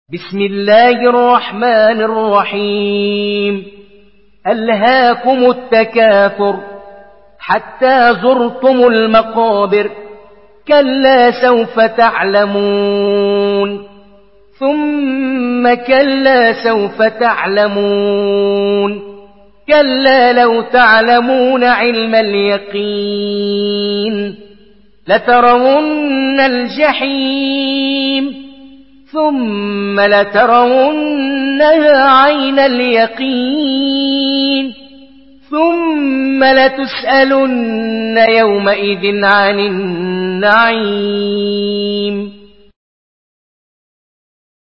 بسم الله الرحمن الرحيم. ألهاكم التكاثر حتى زرتم المقابر، كلا سوف تعلمون ثم كلا سوف تعلمون، كلا لو تعلمون علم اليقين لترون الجحيم ثم لترونها عين اليقين ثم لتسألن يومئذ عن النعيم.